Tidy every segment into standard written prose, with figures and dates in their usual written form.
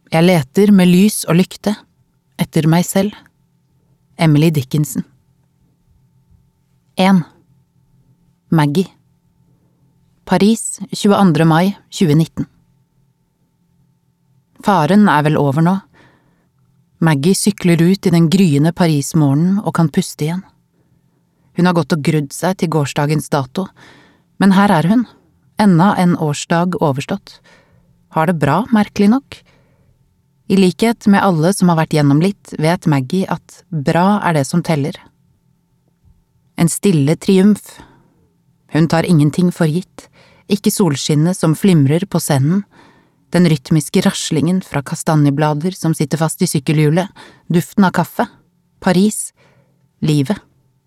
Jeg leter med lys og lykte etter meg selv. Emily Dickinson. 1. Maggie. Paris, 22. mai 2019. Faren vel over nå. Maggie sykler ut i den gryende Paris-morgenen og kan puste igjen. Hun har gått og grudd seg til gårsdagens dato, men her hun, enda en årsdag overstått. Har det bra, merkelig nok. I likhet med alle som har vært gjennom litt, vet Maggie at bra det som teller. En stille triumf. Hun tar ingenting for gitt, ikke solskinnet som flimrer på scenen, den rytmiske raslingen fra kastanjeblader som sitter fast i sykkelhjulet, duften av kaffe, Paris, livet.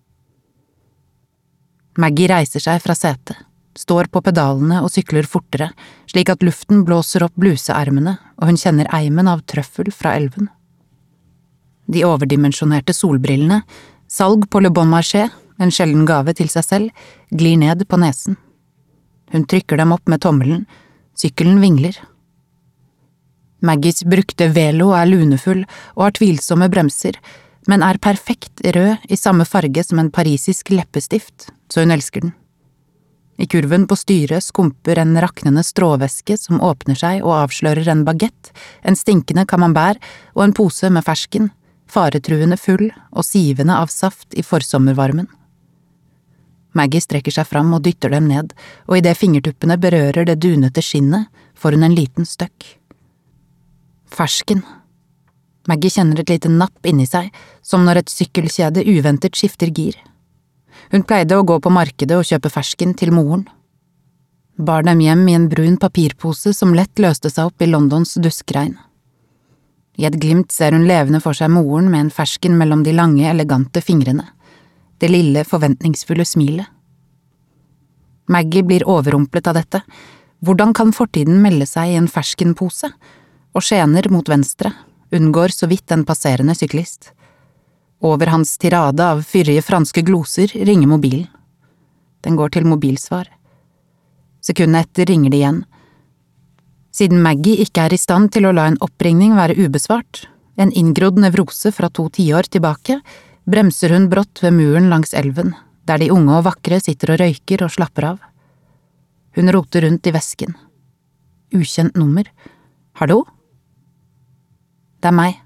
Maggie reiser seg fra setet, står på pedalene og sykler fortere, slik at luften blåser opp bluseermene, og hun kjenner eimen av trøffel fra elven. De overdimensjonerte solbrillene, salg på Le Bon Marché, en sjelden gave til seg selv, glir ned på nesen. Hun trykker dem opp med tommelen, sykkelen vingler. Maggies brukte velo lunefull og har tvilsomme bremser, men perfekt rød i samme farge som en parisisk leppestift, så hun elsker den. I kurven på styret skumper en raknende stråvæske som åpner seg og avslører en baguette, en stinkende camembert og en pose med fersken, faretruende full og sivende av saft i forsommervarmen. Maggie strekker seg fram og dytter dem ned, og idet fingertuppene berører det dunete skinnet, får hun en liten støkk. Fersken. Maggie kjenner et lite napp inni seg, som når et sykkelkjede uventet skifter gir. Hun pleide å gå på markedet og kjøpe fersken til moren. Bar dem hjem i en brun papirpose som lett løste seg opp i Londons duskregn. I et glimt ser hun levende for seg moren med en fersken mellom de lange, elegante fingrene. Det lille, forventningsfulle smilet. Maggie blir overrumplet av dette. Hvordan kan fortiden melde seg i en ferskenpose? Og skjener mot venstre, unngår så vidt en passerende syklist. Over hans tirade av fyrige franske gloser ringer mobilen. Den går til mobilsvar. Sekundet etter ringer det igjen. Siden Maggie ikke i stand til å la en oppringning være ubesvart, en inngrodd nevrose fra 2 tiår tilbake, bremser hun brått ved muren langs elven, der de unge og vakre sitter og røyker og slapper av. Hun roter rundt i vesken. Ukjent nummer. Hallo? Det meg.